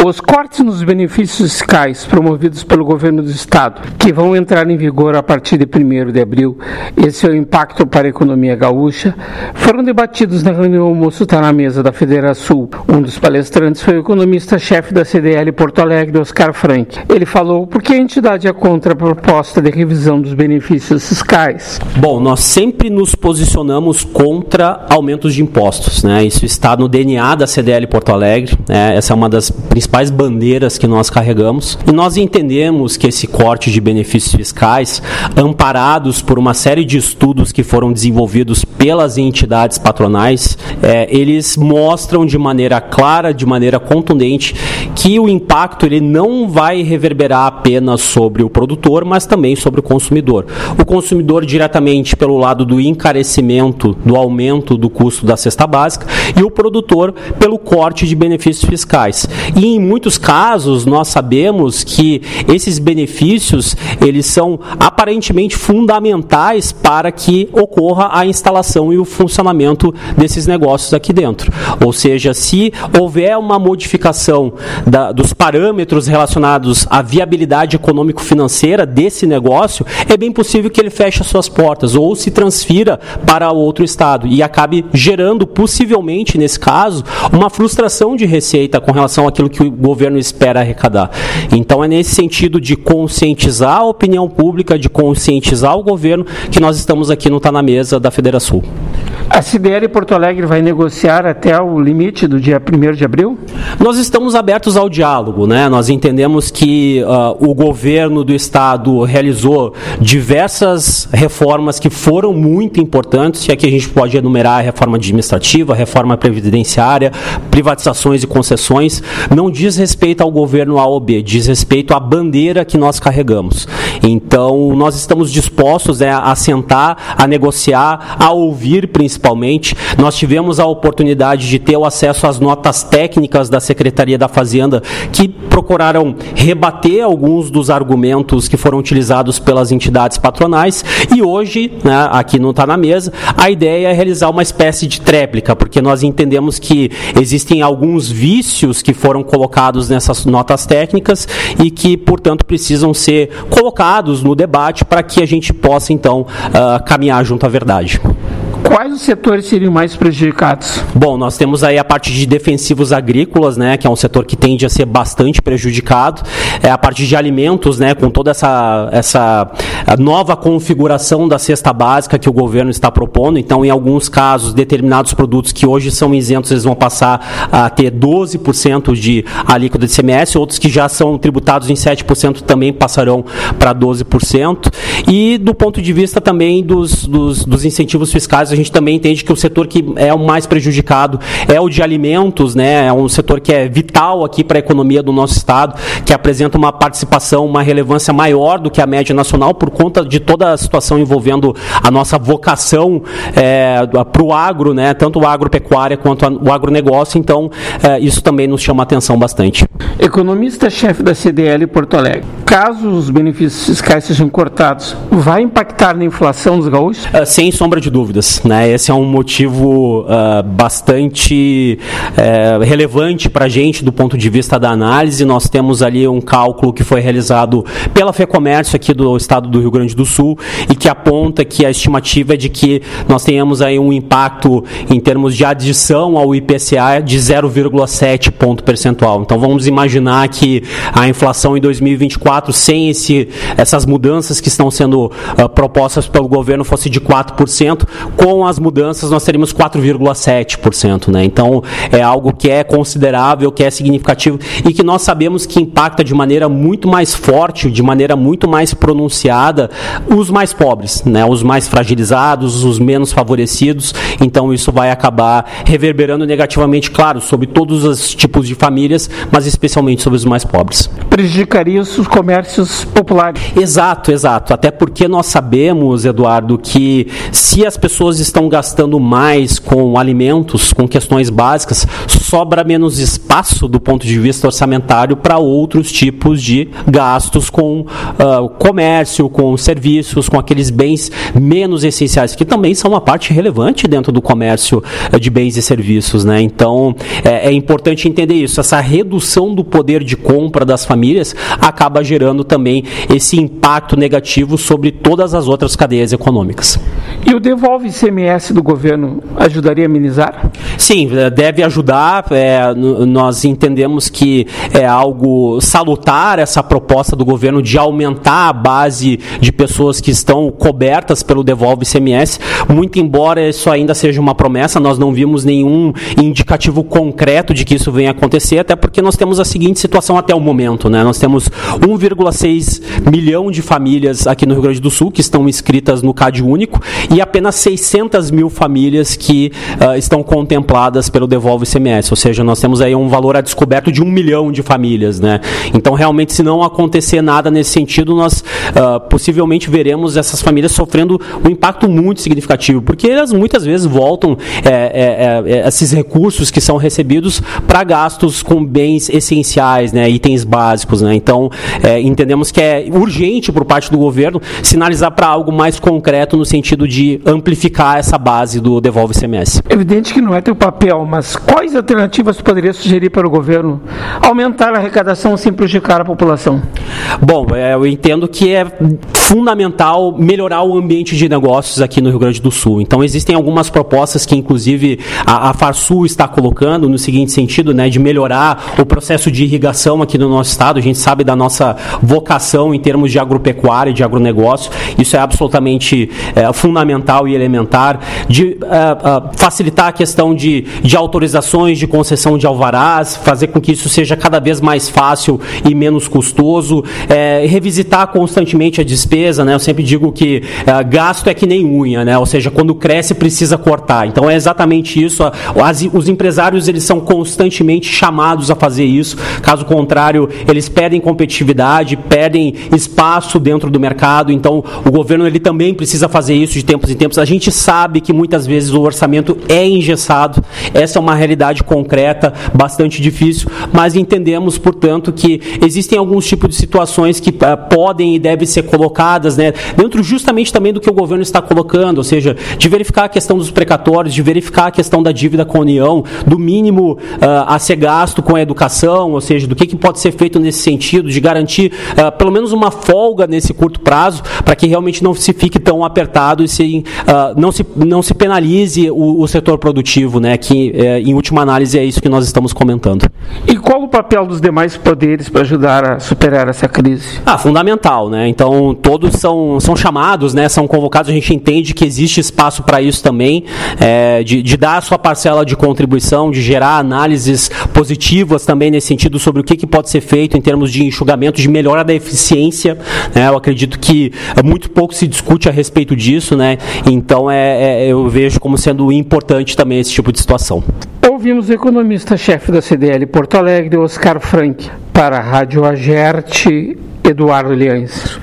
Os cortes nos benefícios fiscais promovidos pelo governo do Estado, que vão entrar em vigor a partir de 1º de abril, e seu impacto para a economia gaúcha, foram debatidos na reunião Almoço Tá na Mesa da Federação. Um dos palestrantes foi o economista-chefe da CDL Porto Alegre, Oscar Frank. Ele falou por que a entidade é contra a proposta de revisão dos benefícios fiscais. Bom, nós sempre nos posicionamos contra aumentos de impostos, né? Isso está no DNA da CDL Porto Alegre, né? Essa é uma das principais bandeiras que nós carregamos, e nós entendemos que esse corte de benefícios fiscais, amparados por uma série de estudos que foram desenvolvidos pelas entidades patronais, eles mostram de maneira clara, de maneira contundente, que o impacto ele não vai reverberar apenas sobre o produtor, mas também sobre o consumidor. O consumidor diretamente pelo lado do encarecimento, do aumento do custo da cesta básica, e o produtor pelo corte de benefícios fiscais. E em muitos casos nós sabemos que esses benefícios eles são aparentemente fundamentais para que ocorra a instalação e o funcionamento desses negócios aqui dentro. Ou seja, se houver uma modificação dos parâmetros relacionados à viabilidade econômico-financeira desse negócio, é bem possível que ele feche as suas portas ou se transfira para outro estado e acabe gerando, possivelmente nesse caso, uma frustração de receita com relação àquilo que o governo espera arrecadar. Então é nesse sentido de conscientizar a opinião pública, de conscientizar o governo, que nós estamos aqui no Tá na Mesa da Federação. A CDL Porto Alegre vai negociar até o limite do dia 1º de abril? Nós estamos abertos ao diálogo, né? Nós entendemos que o governo do Estado realizou diversas reformas que foram muito importantes, e aqui a gente pode enumerar a reforma administrativa, a reforma previdenciária, privatizações e concessões. Não diz respeito ao governo A ou B, diz respeito à bandeira que nós carregamos. Então, nós estamos dispostos a sentar, a negociar, a ouvir principalmente. Nós tivemos a oportunidade de ter o acesso às notas técnicas da Secretaria da Fazenda, que procuraram rebater alguns dos argumentos que foram utilizados pelas entidades patronais, e hoje, né, aqui no Tá na Mesa, a ideia é realizar uma espécie de tréplica, porque nós entendemos que existem alguns vícios que foram colocados nessas notas técnicas e que, portanto, precisam ser colocados no debate para que a gente possa, então, caminhar junto à verdade. Quais os setores seriam mais prejudicados? Bom, nós temos aí a parte de defensivos agrícolas, né, que é um setor que tende a ser bastante prejudicado. A parte de alimentos, né, com toda essa nova configuração da cesta básica que o governo está propondo. Então, em alguns casos, determinados produtos que hoje são isentos, eles vão passar a ter 12% de alíquota de ICMS, outros que já são tributados em 7% também passarão para 12%. E do ponto de vista também dos incentivos fiscais, a gente também entende que o setor que é o mais prejudicado é o de alimentos, né? É um setor que é vital aqui para a economia do nosso estado, que apresenta uma participação, uma relevância maior do que a média nacional por conta de toda a situação envolvendo a nossa vocação para o agro, né? Tanto o agropecuária quanto o agronegócio. Então, isso também nos chama a atenção bastante. Economista-chefe da CDL Porto Alegre, caso os benefícios fiscais sejam cortados, vai impactar na inflação dos gaúchos? Sem sombra de dúvidas, né? Esse é um motivo bastante relevante para a gente do ponto de vista da análise. Nós temos ali um cálculo que foi realizado pela FEComércio aqui do estado do Rio Grande do Sul e que aponta que a estimativa é de que nós tenhamos aí um impacto em termos de adição ao IPCA de 0,7 ponto percentual. Então vamos imaginar que a inflação em 2024, sem essas mudanças que estão sendo propostas pelo governo, fosse de 4%, com as mudanças nós teríamos 4,7%, né? Então é algo que é considerável, que é significativo e que nós sabemos que impacta de maneira muito mais forte, de maneira muito mais pronunciada os mais pobres, né? Os mais fragilizados, os menos favorecidos. Então isso vai acabar reverberando negativamente, claro, sobre todos os tipos de famílias, mas especialmente sobre os mais pobres. Prejudicaria os comércios populares. Exato. Até porque nós sabemos, Eduardo, que se as pessoas estão gastando mais com alimentos, com questões básicas, sobra menos espaço do ponto de vista orçamentário para outros tipos de gastos com comércio, com serviços, com aqueles bens menos essenciais, que também são uma parte relevante dentro do comércio de bens e serviços, né? Então, é importante entender isso. Essa redução redução do poder de compra das famílias acaba gerando também esse impacto negativo sobre todas as outras cadeias econômicas. E o devolve ICMS do governo ajudaria a amenizar? Sim, deve ajudar. Nós entendemos que é algo salutar essa proposta do governo de aumentar a base de pessoas que estão cobertas pelo devolve ICMS. Muito embora isso ainda seja uma promessa, nós não vimos nenhum indicativo concreto de que isso venha acontecer, até porque nós temos a seguinte situação até o momento, né? Nós temos 1,6 milhão de famílias aqui no Rio Grande do Sul que estão inscritas no CAD único e apenas 600 mil famílias que estão contempladas pelo devolve ICMS, ou seja, nós temos aí um valor a descoberto de 1 milhão de famílias, né? Então, realmente, se não acontecer nada nesse sentido, nós possivelmente veremos essas famílias sofrendo um impacto muito significativo, porque elas muitas vezes voltam esses recursos que são recebidos para gastos com bens essenciais, né, itens básicos, né? Então, entendemos que é urgente por parte do governo sinalizar para algo mais concreto no sentido de amplificar essa base do devolve ICMS. Evidente que não é teu papel, mas quais alternativas tu poderia sugerir para o governo aumentar a arrecadação sem prejudicar a população? Bom, eu entendo que é fundamental melhorar o ambiente de negócios aqui no Rio Grande do Sul. Então, existem algumas propostas que, inclusive, a Farsul está colocando no seguinte sentido, né, de melhorar o processo de irrigação aqui no nosso estado. A gente sabe da nossa vocação em termos de agropecuária, de agronegócio. Isso é absolutamente fundamental e elementar. De facilitar a questão de autorizações, de concessão de alvarás, fazer com que isso seja cada vez mais fácil e menos custoso. Revisitar constantemente a despesa, né? Eu sempre digo que gasto é que nem unha, né? Ou seja, quando cresce precisa cortar. Então é exatamente isso. Os empresários, eles são constantemente chamados a fazer isso. Caso contrário, eles perdem competitividade, perdem espaço dentro do mercado. Então o governo, ele também precisa fazer isso de tempos em tempos. A gente sabe que muitas vezes o orçamento é engessado. Essa é uma realidade concreta, bastante difícil, mas entendemos, portanto, que existem alguns tipos de situações que podem e devem ser colocadas, né, dentro justamente também do que o governo está colocando, ou seja, de verificar a questão dos precatórios, de verificar a questão da dívida com a União, do mínimo a ser gasto com a educação, ou seja, do que pode ser feito nesse sentido, de garantir pelo menos uma folga nesse curto prazo, para que realmente não se fique tão apertado e não se penalize o setor produtivo, né, que em última análise é isso que nós estamos comentando. E qual o papel dos demais poderes para ajudar a superar essa crise? Fundamental, né? Então, todos são chamados, né? São convocados. A gente entende que existe espaço para isso também, de dar a sua parcela de contribuição, de gerar análises positivas também nesse sentido sobre o que pode ser feito em termos de enxugamento, de melhora da eficiência, né? Eu acredito que muito pouco se discute a respeito disso, né? Então, eu vejo como sendo importante também esse tipo de situação. Ouvimos o economista-chefe da CDL Porto Alegre, Oscar Frank, para a Rádio Agerte, Eduardo Liães.